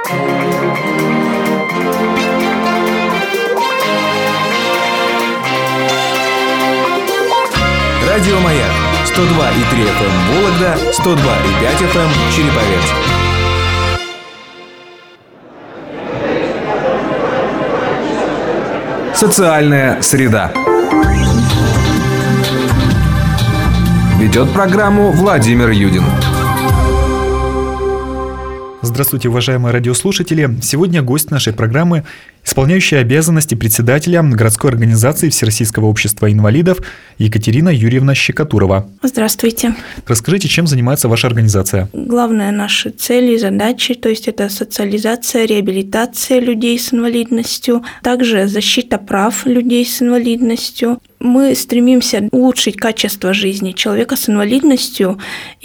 Радио Маяк. 102,3 FM Вологда, 102,5 FM Череповец. Социальная среда. Ведет программу Владимир Юдин. Здравствуйте, уважаемые радиослушатели! Сегодня гость нашей программы – исполняющая обязанности председателя городской организации Всероссийского общества инвалидов Екатерина Юрьевна Щекотурова. Здравствуйте. Расскажите, чем занимается ваша организация? Главная наша цель и задачи, то есть это социализация, реабилитация людей с инвалидностью, также защита прав людей с инвалидностью. Мы стремимся улучшить качество жизни человека с инвалидностью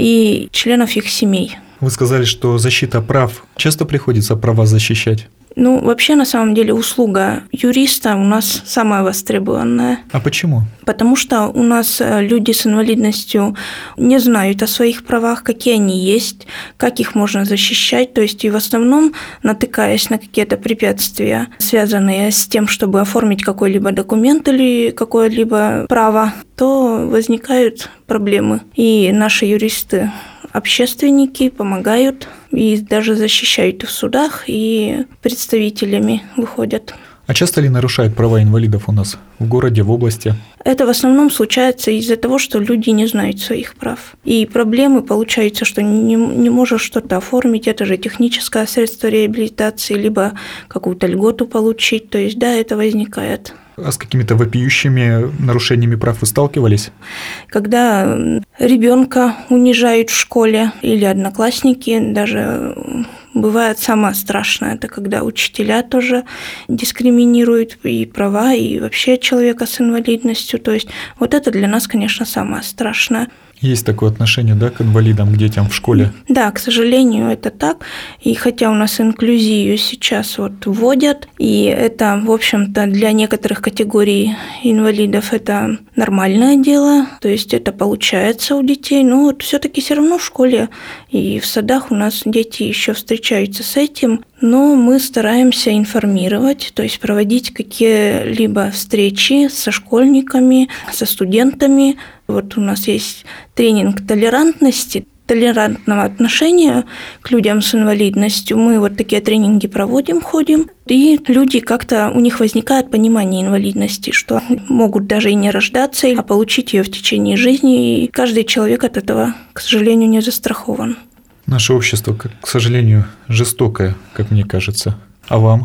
и членов их семей. Вы сказали, что защита прав. Часто приходится права защищать? Вообще, на самом деле, услуга юриста у нас самая востребованная. А почему? Потому что у нас люди с инвалидностью не знают о своих правах, какие они есть, как их можно защищать. То есть, и в основном, натыкаясь на какие-то препятствия, связанные с тем, чтобы оформить какой-либо документ или какое-либо право, то возникают проблемы. И наши юристы, общественники помогают и даже защищают в судах, и представителями выходят. А часто ли нарушают права инвалидов у нас в городе, в области? Это в основном случается из-за того, что люди не знают своих прав. И проблемы получаются, что не можешь что-то оформить, это же техническое средство реабилитации, либо какую-то льготу получить. То есть, да, это возникает. А с какими-то вопиющими нарушениями прав вы сталкивались? Когда ребенка унижают в школе или одноклассники, даже бывает самое страшное, это когда учителя тоже дискриминируют и права, и вообще человека с инвалидностью. То есть вот это для нас, конечно, самое страшное. Есть такое отношение, да, к инвалидам, к детям в школе? Да, к сожалению, это так. И хотя у нас инклюзию сейчас вводят, и это, в общем-то, для некоторых категорий инвалидов это нормальное дело, то есть это получается у детей, но все-таки все равно в школе и в садах у нас дети еще встречаются с этим, но мы стараемся информировать, то есть проводить какие-либо встречи со школьниками, со студентами. У нас есть тренинг толерантности, толерантного отношения к людям с инвалидностью. Мы такие тренинги проводим, ходим, и люди как-то, у них возникает понимание инвалидности, что могут даже и не рождаться, а получить ее в течение жизни, и каждый человек от этого, к сожалению, не застрахован. Наше общество, к сожалению, жестокое, как мне кажется. А вам?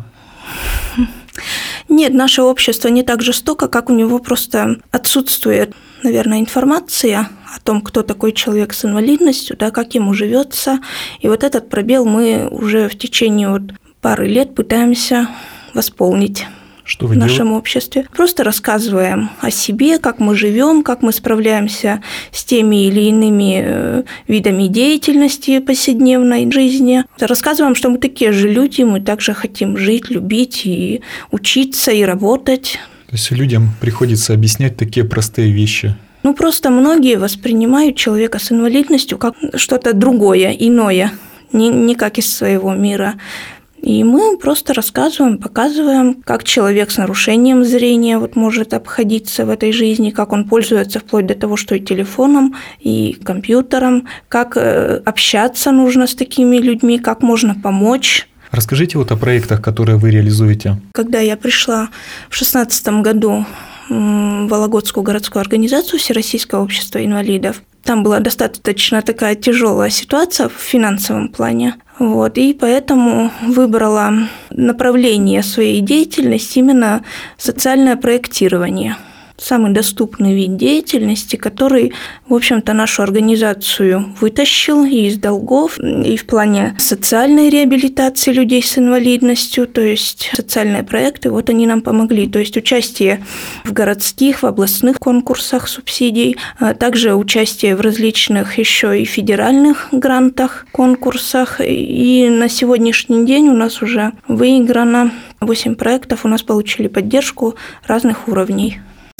Нет, наше общество не так жестоко, как у него просто отсутствует, наверное, информация о том, кто такой человек с инвалидностью, да, как ему живется. И этот пробел мы уже в течение пары лет пытаемся восполнить. Что вы в нашем обществе. Просто рассказываем о себе, как мы живем, как мы справляемся с теми или иными видами деятельности повседневной жизни. Рассказываем, что мы такие же люди, мы также хотим жить, любить и учиться, и работать. То есть людям приходится объяснять такие простые вещи? Просто многие воспринимают человека с инвалидностью как что-то другое, иное, не как из своего мира. И мы просто рассказываем, показываем, как человек с нарушением зрения может обходиться в этой жизни, как он пользуется вплоть до того, что и телефоном, и компьютером, как общаться нужно с такими людьми, как можно помочь. Расскажите о проектах, которые вы реализуете. Когда я пришла в 2016 году в Вологодскую городскую организацию Всероссийского общества инвалидов, там была достаточно такая тяжелая ситуация в финансовом плане. И поэтому выбрала направление своей деятельности именно социальное проектирование. Самый доступный вид деятельности, который, в общем-то, нашу организацию вытащил и из долгов, и в плане социальной реабилитации людей с инвалидностью, то есть социальные проекты, они нам помогли. То есть участие в городских, в областных конкурсах субсидий, а также участие в различных еще и федеральных грантах, конкурсах. И на сегодняшний день у нас уже выиграно 8 проектов, у нас получили поддержку разных уровней.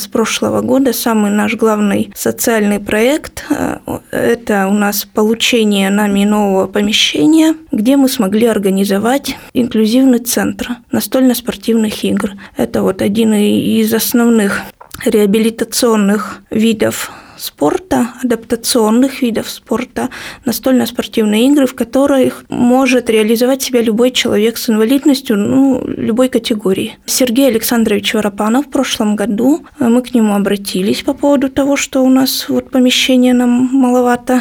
с прошлого года самый наш главный социальный проект – это у нас получение нами нового помещения, где мы смогли организовать инклюзивный центр настольно-спортивных игр. Это вот один из основных реабилитационных видов спорта, адаптационных видов спорта, настольно-спортивные игры, в которых может реализовать себя любой человек с инвалидностью, любой категории. Сергей Александрович Воропанов в прошлом году, мы к нему обратились по поводу того, что у нас вот помещения нам маловато,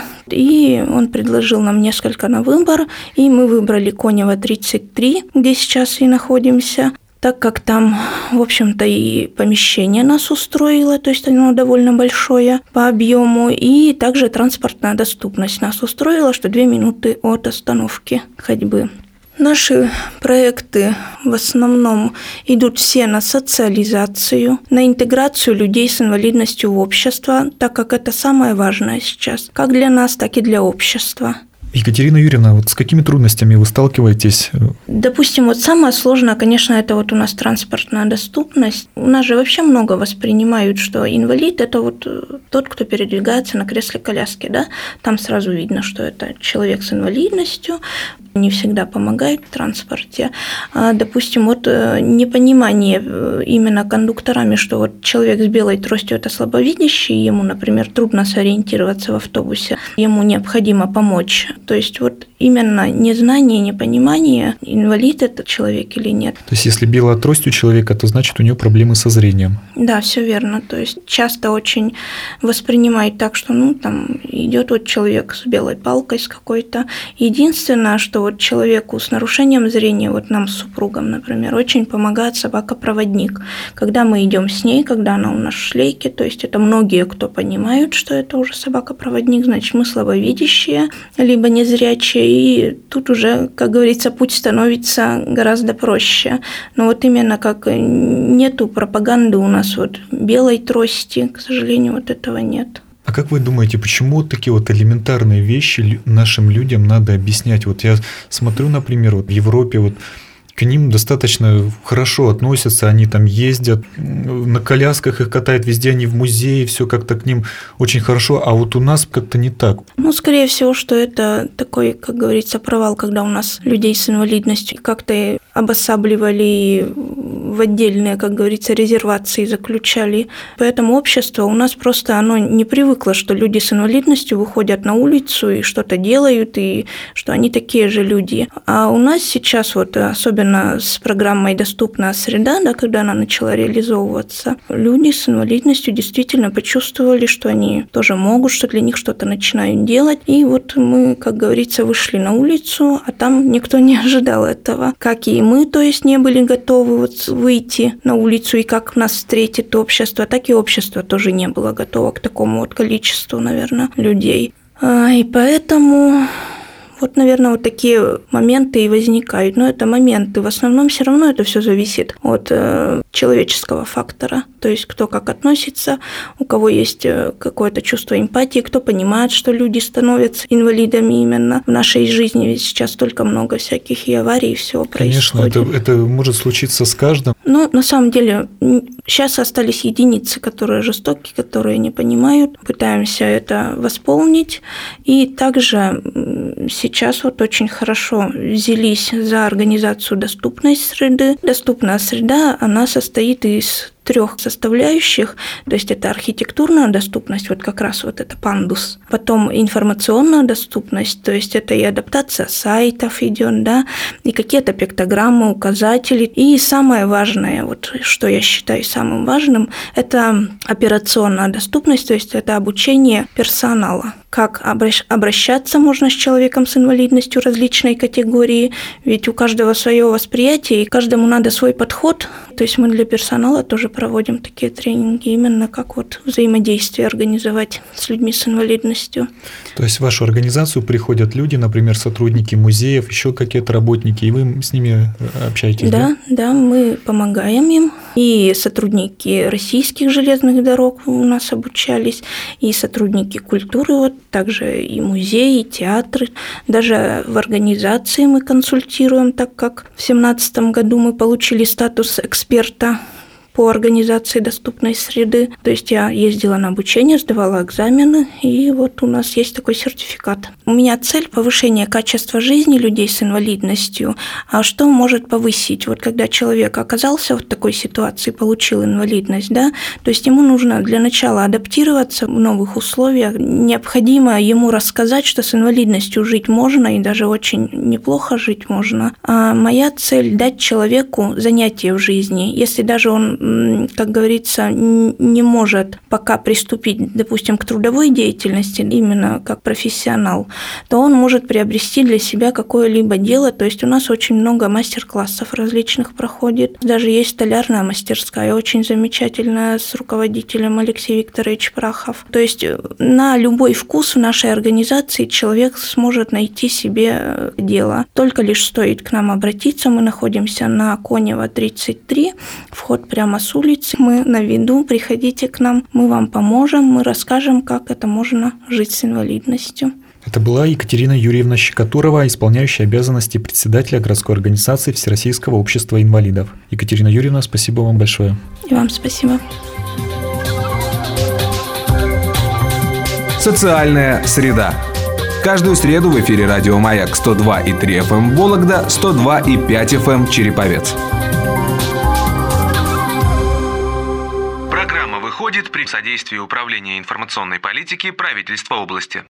и он предложил нам несколько на выбор, и мы выбрали Конева 33, где сейчас и находимся, так как там, в общем-то, и помещение нас устроило, то есть оно довольно большое по объему, и также транспортная доступность нас устроила, что 2 минуты от остановки ходьбы. Наши проекты в основном идут все на социализацию, на интеграцию людей с инвалидностью в общество, так как это самое важное сейчас, как для нас, так и для общества. Екатерина Юрьевна, вот с какими трудностями вы сталкиваетесь? Допустим, вот самое сложное, конечно, это вот у нас транспортная доступность. У нас же вообще много воспринимают, что инвалид – это вот тот, кто передвигается на кресле-коляске, да? Там сразу видно, что это человек с инвалидностью, не всегда помогает в транспорте. Допустим, вот непонимание именно кондукторами, что вот человек с белой тростью – это слабовидящий, ему, например, трудно сориентироваться в автобусе, ему необходимо помочь. То есть вот именно незнание, непонимание, инвалид этот человек или нет. То есть если белая трость у человека, то значит у него проблемы со зрением. Да, все верно. То есть часто очень воспринимают так, что там идет вот человек с белой палкой с какой-то. Единственное, что вот человеку с нарушением зрения, вот нам с супругом, например, очень помогает собака-проводник. Когда мы идем с ней, когда она у нас в шлейке, то есть это многие, кто понимают, что это уже собака-проводник, значит, мы слабовидящие, либо незрячие, и тут уже, как говорится, путь становится гораздо проще. Но вот именно как нету пропаганды у нас вот белой трости, к сожалению, вот этого нет. А как вы думаете, почему вот такие вот элементарные вещи нашим людям надо объяснять? Вот я смотрю, например, вот в Европе вот к ним достаточно хорошо относятся, они там ездят, на колясках их катают, везде они в музее, все как-то к ним очень хорошо, а вот у нас как-то не так. Скорее всего, что это такой, как говорится, провал, когда у нас людей с инвалидностью как-то обосабливали, в отдельные, как говорится, резервации заключали. Поэтому общество у нас просто оно не привыкло, что люди с инвалидностью выходят на улицу и что-то делают, и что они такие же люди. А у нас сейчас вот особенно с программой «Доступная среда», да, когда она начала реализовываться, люди с инвалидностью действительно почувствовали, что они тоже могут, что для них что-то начинают делать. И вот мы, как говорится, вышли на улицу, а там никто не ожидал этого. Как и мы, то есть не были готовы вот выйти на улицу и как нас встретит общество, так и общество тоже не было готово к такому вот количеству, наверное, людей. И поэтому вот, наверное, вот такие моменты и возникают. Но это моменты. В основном все равно это все зависит от человеческого фактора. То есть кто как относится, у кого есть какое-то чувство эмпатии, кто понимает, что люди становятся инвалидами именно в нашей жизни. Ведь сейчас столько много всяких и аварий, и всего происходит. Конечно, это может случиться с каждым. Но на самом деле сейчас остались единицы, которые жестокие, которые не понимают. Пытаемся это восполнить. И также сейчас вот очень хорошо взялись за организацию доступной среды. Доступная среда, она состоит из 3 составляющих, то есть это архитектурная доступность, вот как раз вот это пандус, потом информационная доступность, то есть это и адаптация сайтов идет, да, и какие-то пиктограммы, указатели, и самое важное, вот что я считаю самым важным, это операционная доступность, то есть это обучение персонала. Как обращаться можно с человеком с инвалидностью различной категории, ведь у каждого свое восприятие, и каждому надо свой подход. То есть мы для персонала тоже проводим такие тренинги, именно как вот взаимодействие организовать с людьми с инвалидностью. То есть в вашу организацию приходят люди, например, сотрудники музеев, еще какие-то работники, и вы с ними общаетесь, да? Да, мы помогаем им. И сотрудники российских железных дорог у нас обучались, и сотрудники культуры, вот также и музеи, и театры. Даже в организации мы консультируем, так как в 2017 году мы получили статус эксперта по организации доступной среды. То есть я ездила на обучение, сдавала экзамены, и вот у нас есть такой сертификат. У меня цель – повышение качества жизни людей с инвалидностью. А что может повысить? Вот когда человек оказался в такой ситуации, получил инвалидность, да, то есть ему нужно для начала адаптироваться в новых условиях. Необходимо ему рассказать, что с инвалидностью жить можно, и даже очень неплохо жить можно. А моя цель – дать человеку занятие в жизни. Если даже он, как говорится, не может пока приступить, допустим, к трудовой деятельности, именно как профессионал, то он может приобрести для себя какое-либо дело. То есть у нас очень много мастер-классов различных проходит. Даже есть столярная мастерская, очень замечательная, с руководителем Алексей Викторович Прахов. То есть на любой вкус в нашей организации человек сможет найти себе дело. Только лишь стоит к нам обратиться. Мы находимся на Конева, 33, вход прямо с улицы. Мы на виду, приходите к нам, мы вам поможем, мы расскажем, как это можно жить с инвалидностью. Это была Екатерина Юрьевна Щекотурова, исполняющая обязанности председателя городской организации Всероссийского общества инвалидов. Екатерина Юрьевна, спасибо вам большое. И вам спасибо. Социальная среда. Каждую среду в эфире радио «Маяк» 102,3 FM Вологда, 102,5 FM Череповец. Программа выходит при содействии Управления информационной политики правительства области.